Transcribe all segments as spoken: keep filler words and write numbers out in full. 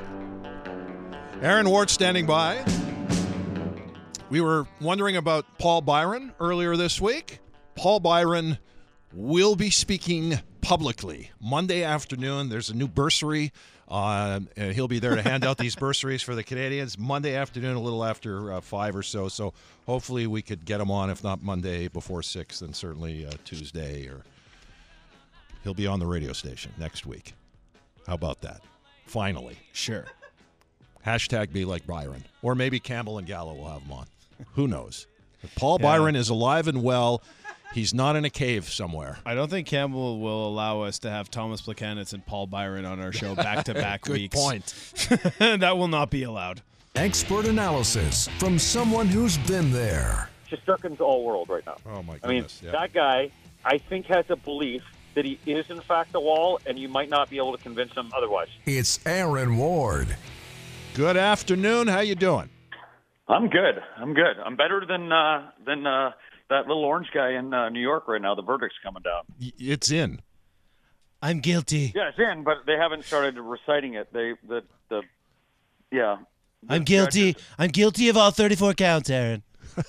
Aaron Ward standing by. We were wondering about Paul Byron earlier this week. Paul Byron will be speaking publicly Monday afternoon. There's a new bursary. Uh, and he'll be there to hand out these bursaries for the Canadians Monday afternoon, a little after uh, five or so. So hopefully we could get him on, if not Monday before six, then certainly uh, Tuesday, or he'll be on the radio station next week. How about that? Finally. Sure. Hashtag be like Byron. Or maybe Campbell and Gallo will have him on. Who knows? But Paul Yeah. Byron is alive and well. He's not in a cave somewhere. I don't think Campbell will allow us to have Thomas Plekanec and Paul Byron on our show back-to-back Good weeks. point. That will not be allowed. Expert analysis from someone who's been there. Shesterkin's all world right now. Oh, my I mean, goodness. yeah. that guy, I think, has a belief that he is, in fact, a wall, and you might not be able to convince him otherwise. It's Aaron Ward. Good afternoon. How you doing? I'm good. I'm good. I'm better than uh, than uh, that little orange guy in uh, New York right now. The verdict's coming down. Y- It's in. I'm guilty. Yeah, it's in, but they haven't started reciting it. They the the yeah. The I'm guilty. judges- I'm guilty of all thirty-four counts, Aaron.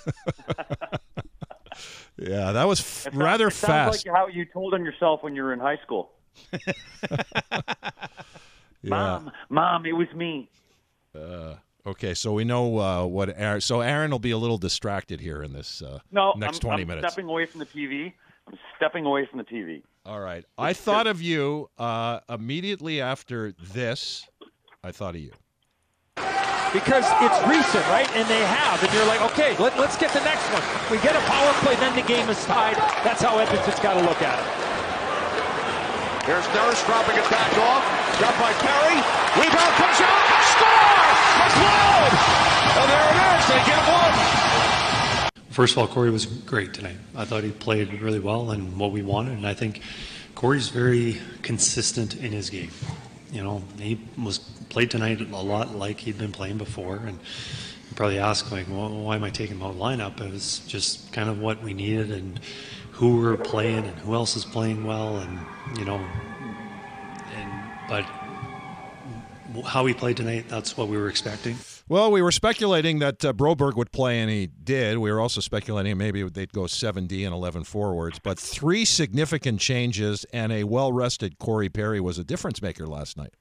Yeah, that was It f- sounds- rather it sounds fast. like how you told on yourself when you were in high school. Yeah. Mom, mom, it was me. Okay, so we know uh, what Aaron. So Aaron will be a little distracted here in this uh, No, next I'm, twenty I'm minutes. stepping away from the T V. I'm stepping away from the T V. All right. I thought of you uh, immediately after this. I thought of you. Because it's recent, right? And they have. And you're like, okay, let, let's get the next one. We get a power play, then the game is tied. That's how Edmonton's got to look at it. Here's Nurse dropping it back off. Got by Perry. Rebound comes out. Score! McLeod! And there it is. They get one. First of all, Corey was great tonight. I thought he played really well and what we wanted, and I think Corey's very consistent in his game. You know, he was played tonight a lot like he'd been playing before, and you probably ask, like, well, why am I taking him out of lineup? It was just kind of what we needed and who we were playing and who else is playing well, and, you know, and but how he played tonight, that's what we were expecting. Well, we were speculating that uh, Broberg would play, and he did. We were also speculating maybe they'd go seven D and eleven forwards. But three significant changes and a well-rested Corey Perry was a difference maker last night.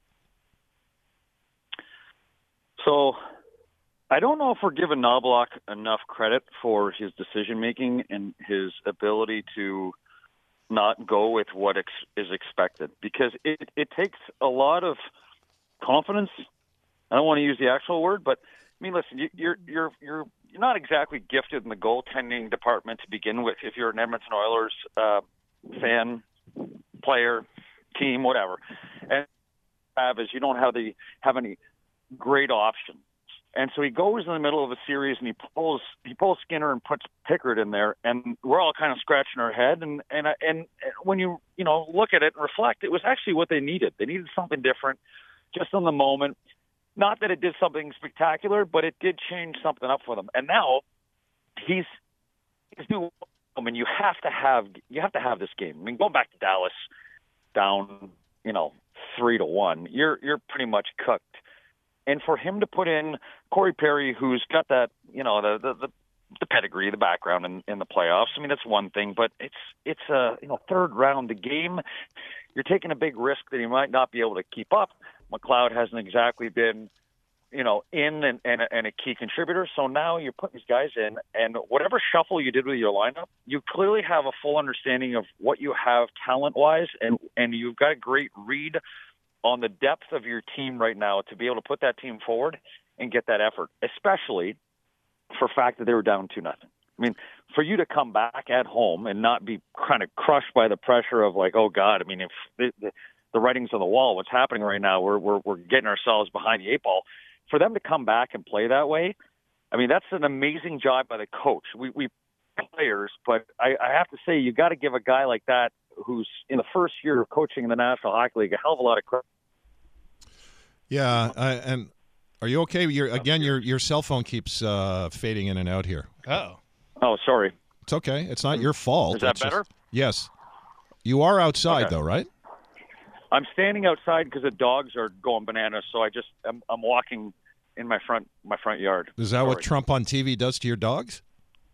So I don't know if we're giving Knobloch enough credit for his decision-making and his ability to not go with what ex- is expected, because it, it takes a lot of confidence. I don't want to use the actual word, but I mean, listen, you, you're you're you're you're not exactly gifted in the goaltending department to begin with. If you're an Edmonton Oilers uh, fan, player, team, whatever, and have is you don't have the have any great options. And so he goes in the middle of a series and he pulls he pulls Skinner and puts Pickard in there, and we're all kind of scratching our head. And and and when you you know look at it and reflect, it was actually what they needed. They needed something different, just in the moment. Not that it did something spectacular, but it did change something up for them. And now he's he's doing. I mean, you have to have you have to have this game. I mean, going back to Dallas, down you know three to one, you're you're pretty much cooked. And for him to put in Corey Perry, who's got that, you know, the the, the, the pedigree, the background in, in the playoffs, I mean, that's one thing. But it's it's a you know third round the game. You're taking a big risk that he might not be able to keep up. McLeod hasn't exactly been, you know, in and, and, and a key contributor. So now you're putting these guys in, and whatever shuffle you did with your lineup, you clearly have a full understanding of what you have talent-wise, and, and you've got a great read on the depth of your team right now to be able to put that team forward and get that effort, especially for the fact that they were down two nothing. I mean, for you to come back at home and not be kind of crushed by the pressure of like, oh God, I mean, if the, the, the writing's on the wall, what's happening right now, we're, we're we're getting ourselves behind the eight ball. For them to come back and play that way, I mean, that's an amazing job by the coach. We we players, but I, I have to say, you got to give a guy like that who's in the first year of coaching in the National Hockey League a hell of a lot of credit. Yeah, uh, and are you okay? You're, again, your your cell phone keeps uh, fading in and out here. Oh. Oh, sorry. It's okay. It's not your fault. Is that It's just- better? yes. You are outside, Okay. though, right? I'm standing outside because the dogs are going bananas. So I just I'm, I'm walking in my front my front yard. Is that Sorry. what Trump on T V does to your dogs?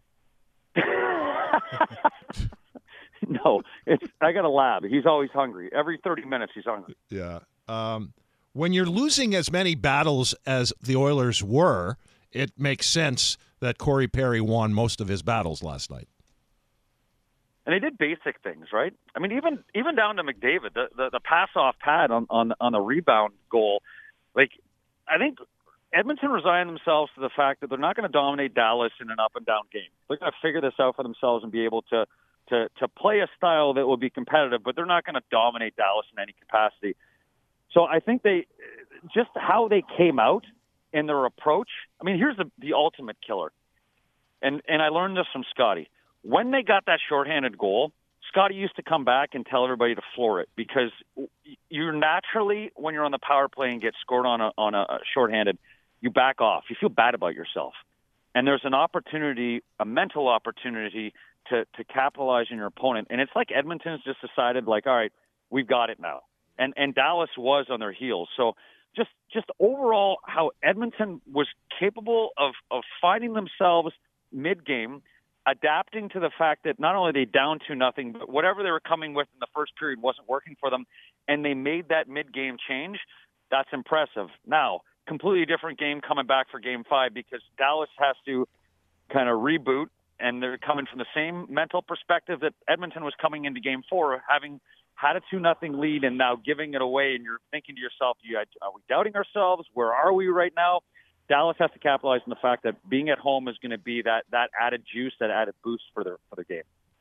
No, it's I got a lab. He's always hungry. Every thirty minutes, he's hungry. Yeah. Um, when you're losing as many battles as the Oilers were, it makes sense that Corey Perry won most of his battles last night. And they did basic things, right? I mean, even even down to McDavid, the the, the pass off pad on on on the rebound goal. Like, I think Edmonton resigned themselves to the fact that they're not going to dominate Dallas in an up and down game. They're going to figure this out for themselves and be able to. To, to play a style that will be competitive, but they're not going to dominate Dallas in any capacity. So I think they, just how they came out in their approach. I mean, here's the, the ultimate killer. And and I learned this from Scotty. When they got that shorthanded goal, Scotty used to come back and tell everybody to floor it because you're naturally, when you're on the power play and get scored on a, on a shorthanded, you back off. You feel bad about yourself. And there's an opportunity, a mental opportunity to, to capitalize on your opponent. And it's like Edmonton's just decided, like, all right, we've got it now. And and Dallas was on their heels. So just just overall how Edmonton was capable of, of finding themselves mid-game, adapting to the fact that not only they down to nothing, but whatever they were coming with in the first period wasn't working for them, and they made that mid-game change. That's impressive. Now, completely different game coming back for game five because Dallas has to kind of reboot, and they're coming from the same mental perspective that Edmonton was coming into game four, having had a two nothing lead and now giving it away, and you're thinking to yourself, are we doubting ourselves? Where are we right now? Dallas has to capitalize on the fact that being at home is going to be that, that added juice, that added boost for their, for their game.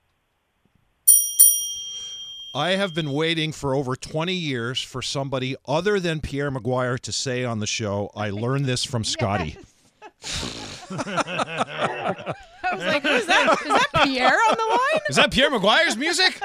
I have been waiting for over twenty years for somebody other than Pierre Maguire to say on the show, I learned this from Scotty. I was like, who's that? Is that Pierre on the line? Is that Pierre Maguire's music?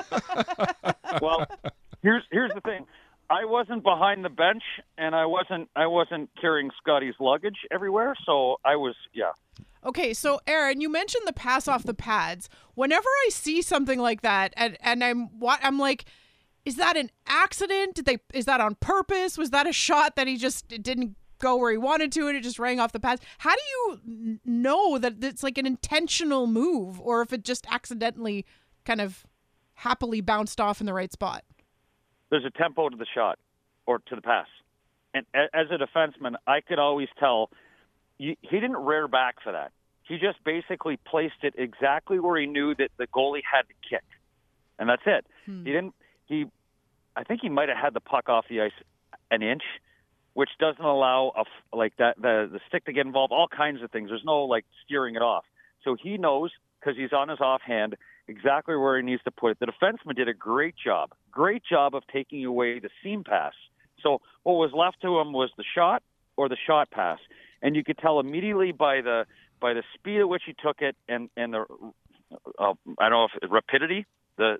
Well, here's here's the thing. I wasn't behind the bench, and I wasn't I wasn't carrying Scotty's luggage everywhere, so I was, yeah. Okay, so Aaron, you mentioned the pass off the pads. Whenever I see something like that, and and I'm what I'm like, is that an accident? Did they? Is that on purpose? Was that a shot that he just didn't go where he wanted to and it just rang off the pads? How do you know that it's like an intentional move, or if it just accidentally kind of happily bounced off in the right spot? There's a tempo to the shot or to the pass. And as a defenseman, I could always tell he didn't rear back for that. He just basically placed it exactly where he knew that the goalie had to kick. And that's it. Hmm. He didn't, he, I think he might have had the puck off the ice an inch, which doesn't allow a, like that, the, the stick to get involved, all kinds of things. There's no like steering it off. So he knows, because he's on his offhand, exactly where he needs to put it. The defenseman did a great job, great job of taking away the seam pass. So what was left to him was the shot or the shot pass. And you could tell immediately by the by the speed at which he took it and, and the, uh, I don't know if rapidity, the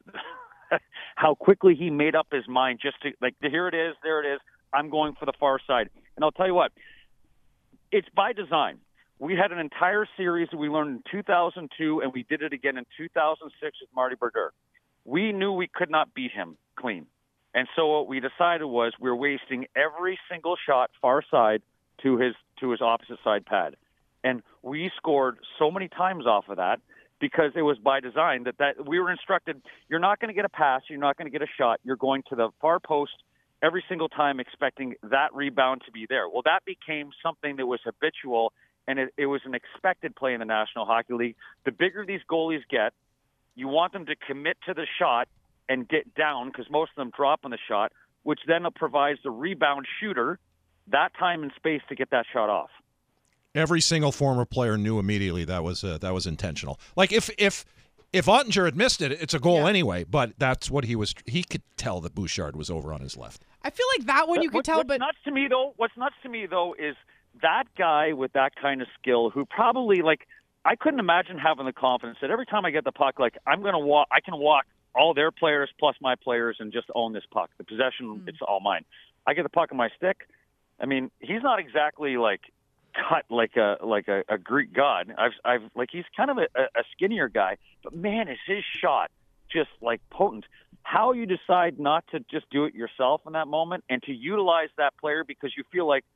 how quickly he made up his mind just to, like, here it is, there it is, I'm going for the far side. And I'll tell you what, it's by design. We had an entire series that we learned in two thousand two, and we did it again in two thousand six with Marty Brodeur. We knew we could not beat him clean. And so what we decided was we were wasting every single shot far side to his to his opposite side pad. And we scored so many times off of that because it was by design that, that we were instructed, you're not going to get a pass, you're not going to get a shot, you're going to the far post every single time expecting that rebound to be there. Well, that became something that was habitual, and it, it was an expected play in the National Hockey League. The bigger these goalies get, you want them to commit to the shot and get down, because most of them drop on the shot, which then provides the rebound shooter that time and space to get that shot off. Every single former player knew immediately that was uh, that was intentional. Like if if if Ottinger had missed it, it's a goal yeah. anyway. But that's what he was. He could tell that Bouchard was over on his left. I feel like that one you could what, tell. What's but nuts to me though, what's nuts to me though is that guy with that kind of skill, who probably, like, I couldn't imagine having the confidence that every time I get the puck, like, I'm going to walk, I can walk all their players plus my players and just own this puck. The possession, mm. it's all mine. I get the puck on my stick. I mean, he's not exactly like cut like a like a, a Greek god. I've I've like he's kind of a, a skinnier guy, but man, is his shot just like potent. How you decide not to just do it yourself in that moment and to utilize that player because you feel like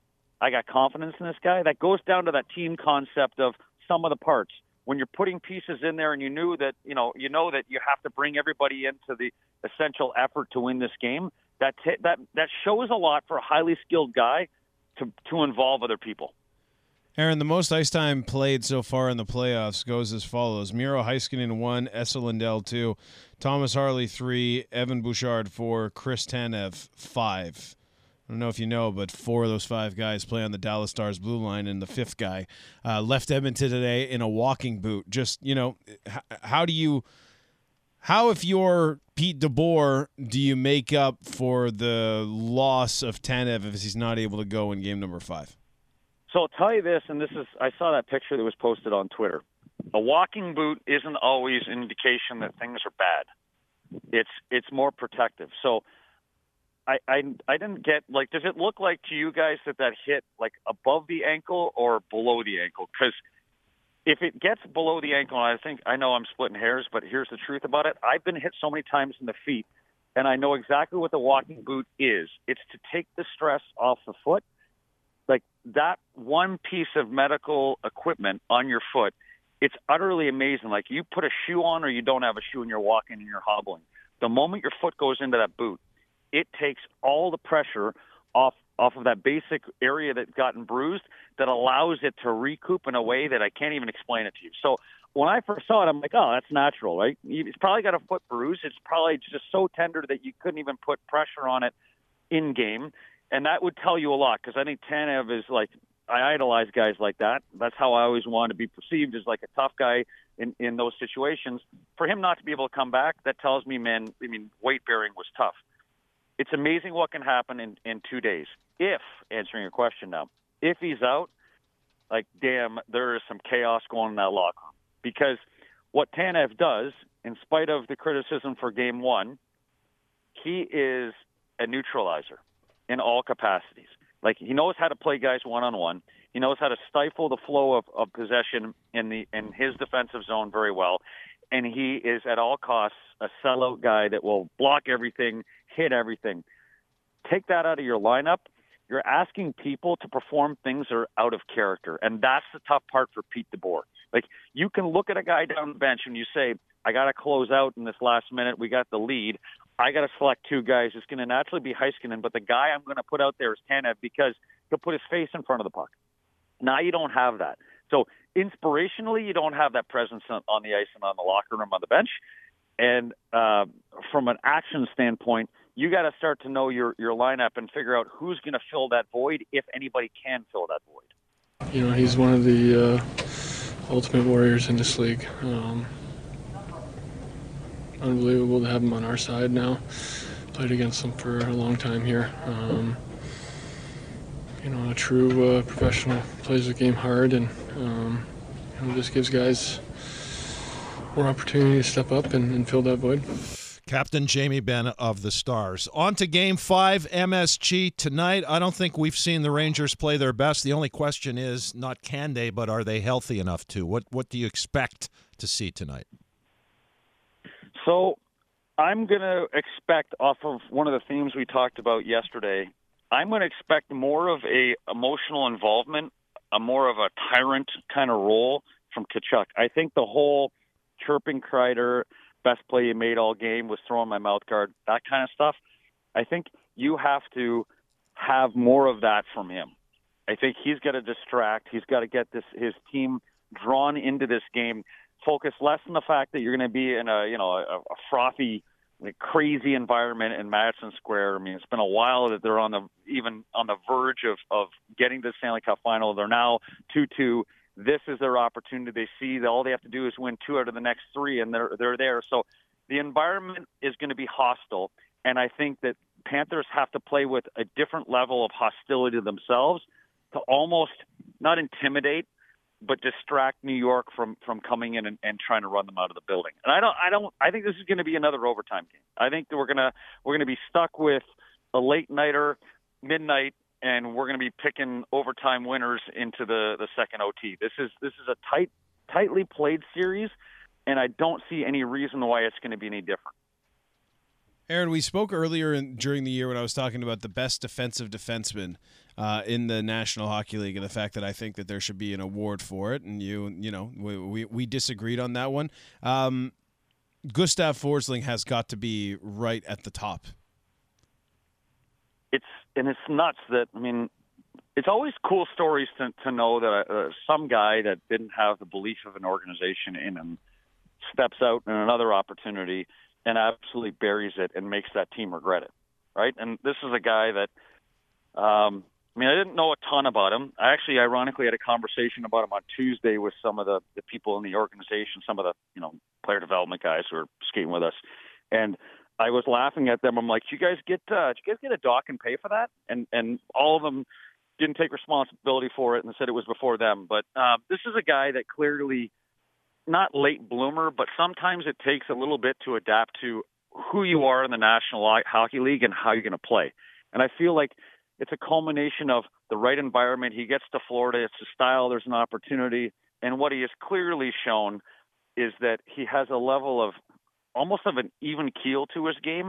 I got confidence in this guy, that goes down to that team concept of sum of the parts. When you're putting pieces in there and you knew that, you know, you know that you have to bring everybody into the essential effort to win this game, that t- that that shows a lot for a highly skilled guy to to involve other people. Aaron, the most ice time played so far in the playoffs goes as follows. Miro Heiskanen one, Esa Lindell two, Thomas Harley three, Evan Bouchard four, Chris Tanev five. I don't know if you know, but four of those five guys play on the Dallas Stars blue line, and the fifth guy uh, left Edmonton today in a walking boot. Just, you know, h- how do you – how, if you're Pete DeBoer, do you make up for the loss of Tanev if he's not able to go in game number five? So I'll tell you this, and this is – I saw that picture that was posted on Twitter. A walking boot isn't always an indication that things are bad. It's it's more protective. So – I, I I didn't get, like, does it look like to you guys that that hit, like, above the ankle or below the ankle? Because if it gets below the ankle, I think, I know I'm splitting hairs, but here's the truth about it. I've been hit so many times in the feet, and I know exactly what the walking boot is. It's to take the stress off the foot. Like, that one piece of medical equipment on your foot, it's utterly amazing. Like, you put a shoe on or you don't have a shoe and you're walking and you're hobbling. The moment your foot goes into that boot, it takes all the pressure off off of that basic area that's gotten bruised that allows it to recoup in a way that I can't even explain it to you. So when I first saw it, I'm like, oh, that's natural, right? It's probably got a foot bruise. It's probably just so tender that you couldn't even put pressure on it in game. And that would tell you a lot because I think Tanev is like, I idolize guys like that. That's how I always wanted to be perceived as like a tough guy in, in those situations. For him not to be able to come back, that tells me, man, I mean, weight bearing was tough. It's amazing what can happen in, in two days. If, answering your question now, if he's out, like, damn, there is some chaos going in that locker room. Because what Tanev does, in spite of the criticism for game one, he is a neutralizer in all capacities. Like, he knows how to play guys one-on-one. He knows how to stifle the flow of, of possession in the in his defensive zone very well. And he is, at all costs, a sellout guy that will block everything, hit everything. Take that out of your lineup. You're asking people to perform things that are out of character, and that's the tough part for Pete DeBoer. Like, you can look at a guy down the bench and you say, I got to close out in this last minute. We got the lead. I got to select two guys. It's going to naturally be Heiskanen, but the guy I'm going to put out there is Tanev because he'll put his face in front of the puck. Now you don't have that. So inspirationally, you don't have that presence on, on the ice and on the locker room, on the bench. And uh, from an action standpoint, you got to start to know your, your lineup and figure out who's going to fill that void, if anybody can fill that void. You know, he's one of the uh, ultimate warriors in this league. Um, unbelievable to have him on our side now. Played against him for a long time here. Um, you know, a true uh, professional, plays the game hard, and um, you know, just gives guys more opportunity to step up and, and fill that void. Captain Jamie Benn of the Stars. On to Game five, M S G tonight. I don't think we've seen the Rangers play their best. The only question is not can they, but are they healthy enough to? What What do you expect to see tonight? So I'm going to expect, off of one of the themes we talked about yesterday, I'm going to expect more of a emotional involvement, a more of a tyrant kind of role from Tkachuk. I think the whole chirping Kreider, best play you made all game, was throwing my mouth guard, that kind of stuff. I think you have to have more of that from him. I think he's got to distract. He's got to get this his team drawn into this game. Focus less on the fact that you're going to be in a you know a, a frothy, like, crazy environment in Madison Square. I mean, it's been a while that they're on the even on the verge of of getting to the Stanley Cup final. They're now two two. This is their opportunity. They see that all they have to do is win two out of the next three, and they're they're there. So the environment is going to be hostile, and I think that Panthers have to play with a different level of hostility themselves to almost not intimidate, but distract New York from, from coming in and, and trying to run them out of the building. And I don't I don't I think this is going to be another overtime game. I think that we're gonna we're gonna be stuck with a late nighter, midnight. And we're going to be picking overtime winners into the, the second O T. This is this is a tight, tightly played series, and I don't see any reason why it's going to be any different. Aaron, we spoke earlier in, during the year when I was talking about the best defensive defenseman uh, in the National Hockey League, and the fact that I think that there should be an award for it, and you, you know, we we, we disagreed on that one. Um, Gustav Forsling has got to be right at the top. It's and it's nuts that I mean, it's always cool stories to to know that uh, some guy that didn't have the belief of an organization in him steps out in another opportunity and absolutely buries it and makes that team regret it, right? And this is a guy that, um, I mean, I didn't know a ton about him. I actually, ironically, had a conversation about him on Tuesday with some of the, the people in the organization, some of the, you know, player development guys who are skating with us. And I was laughing at them. I'm like, you guys get, uh, did you guys get a dock and pay for that? And and all of them didn't take responsibility for it and said it was before them. But uh, this is a guy that clearly, not late bloomer, but sometimes it takes a little bit to adapt to who you are in the National Hockey League and how you're going to play. And I feel like it's a culmination of the right environment. He gets to Florida. It's a style. There's an opportunity. And what he has clearly shown is that he has a level of almost of an even keel to his game.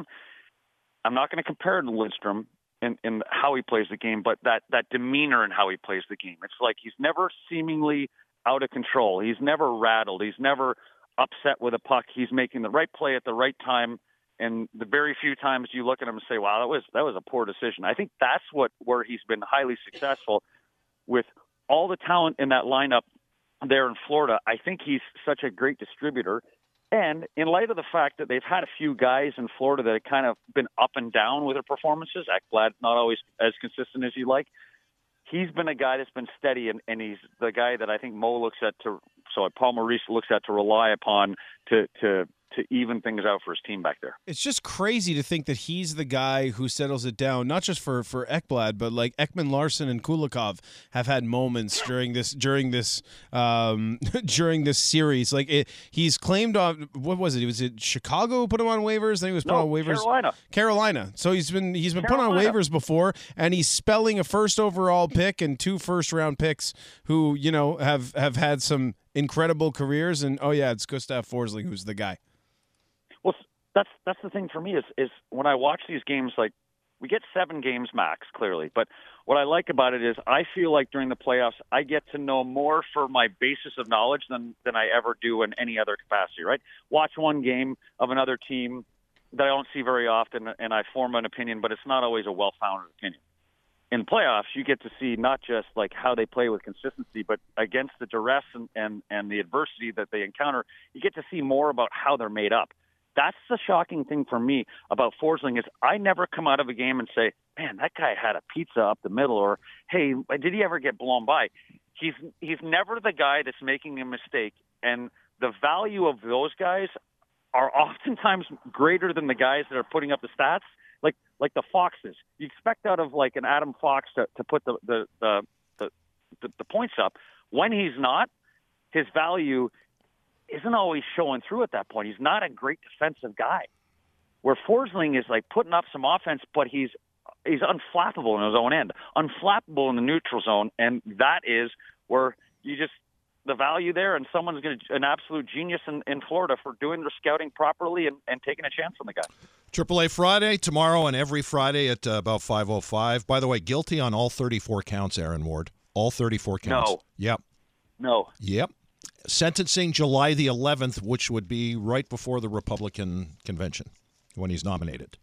I'm not going to compare it to Lindstrom in, in how he plays the game, but that, that demeanor in how he plays the game. It's like he's never seemingly out of control. He's never rattled. He's never upset with a puck. He's making the right play at the right time. And the very few times you look at him and say, wow, that was that was a poor decision. I think that's what where he's been highly successful with all the talent in that lineup there in Florida. I think he's such a great distributor. And in light of the fact that they've had a few guys in Florida that have kind of been up and down with their performances, Ekblad not always as consistent as you like, he's been a guy that's been steady, and, and he's the guy that I think Mo looks at to, so Paul Maurice looks at to rely upon to to to even things out for his team back there. It's just crazy to think that he's the guy who settles it down, not just for, for Ekblad, but like Ekman Larson and Kulikov have had moments during this during this um, during this series. Like it, he's claimed on what was it? Was it Chicago who put him on waivers? Then he was put no, on waivers. Carolina. Carolina. So he's been he's been Carolina. put on waivers before, and he's spelling a first overall pick and two first round picks who you know have have had some incredible careers. And oh yeah, it's Gustav Forsling who's the guy. Well, that's that's the thing for me is is when I watch these games, like we get seven games max, clearly. But what I like about it is I feel like during the playoffs, I get to know more for my basis of knowledge than, than I ever do in any other capacity, right? Watch one game of another team that I don't see very often, and I form an opinion, but it's not always a well-founded opinion. In playoffs, you get to see not just like how they play with consistency, but against the duress and, and, and the adversity that they encounter, you get to see more about how they're made up. That's the shocking thing for me about Forsling is I never come out of a game and say, man, that guy had a pizza up the middle, or, hey, did he ever get blown by? He's he's never the guy that's making a mistake, and the value of those guys are oftentimes greater than the guys that are putting up the stats, like like the Foxes. You expect out of like an Adam Fox to, to put the the, the the the the points up. When he's not, his value isn't always showing through at that point. He's not a great defensive guy. Where Forsling is like putting up some offense, but he's he's unflappable in his own end, unflappable in the neutral zone, and that is where you just the value there. And someone's going to an absolute genius in, in Florida for doing their scouting properly and, and taking a chance on the guy. Triple A Friday tomorrow and every Friday at uh, about five oh five. By the way, guilty on all thirty-four counts, Aaron Ward. All thirty-four counts. No. Yep. No. Yep. Sentencing July the eleventh, which would be right before the Republican convention when he's nominated.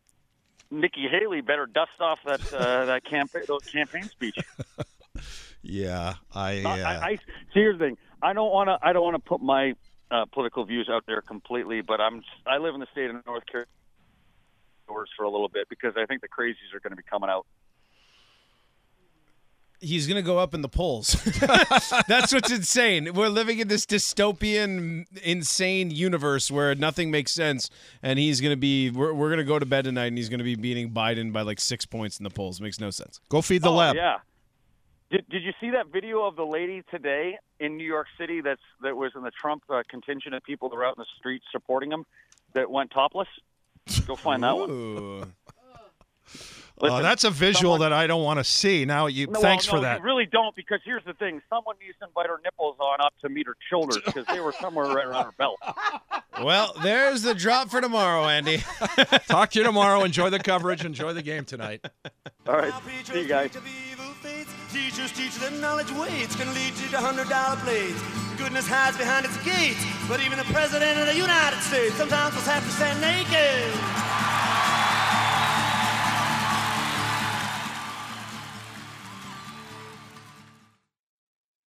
Nikki Haley better dust off that uh, that campaign those campaign speech. Yeah, I, uh... I, I. Here's the thing. I don't want to. I don't want to put my uh, political views out there completely, but I'm. I live in the state of North Carolina for a little bit because I think the crazies are going to be coming out. He's going to go up in the polls. That's what's insane. We're living in this dystopian, insane universe where nothing makes sense, and he's going to be. We're, we're going to go to bed tonight, and he's going to be beating Biden by like six points in the polls. Makes no sense. Go feed the oh, lab. Yeah. Did Did you see that video of the lady today in New York City? That's that was in the Trump uh, contingent of people that were out in the streets supporting him that went topless. Go find that one. Oh, that's a visual someone, that I don't want to see. Now, you no, thanks well, no, for that. You really don't, because here's the thing: someone needs to invite her nipples on up to meet her shoulders, because they were somewhere right around her belt. Well, there's the drop for tomorrow, Andy. Talk to you tomorrow. Enjoy the coverage. Enjoy the game tonight. All right, see you guys. Teachers teach them knowledge waits can lead you to hundred dollar blades. Goodness hides behind its gates, but even the president of the United States sometimes will have to stand naked.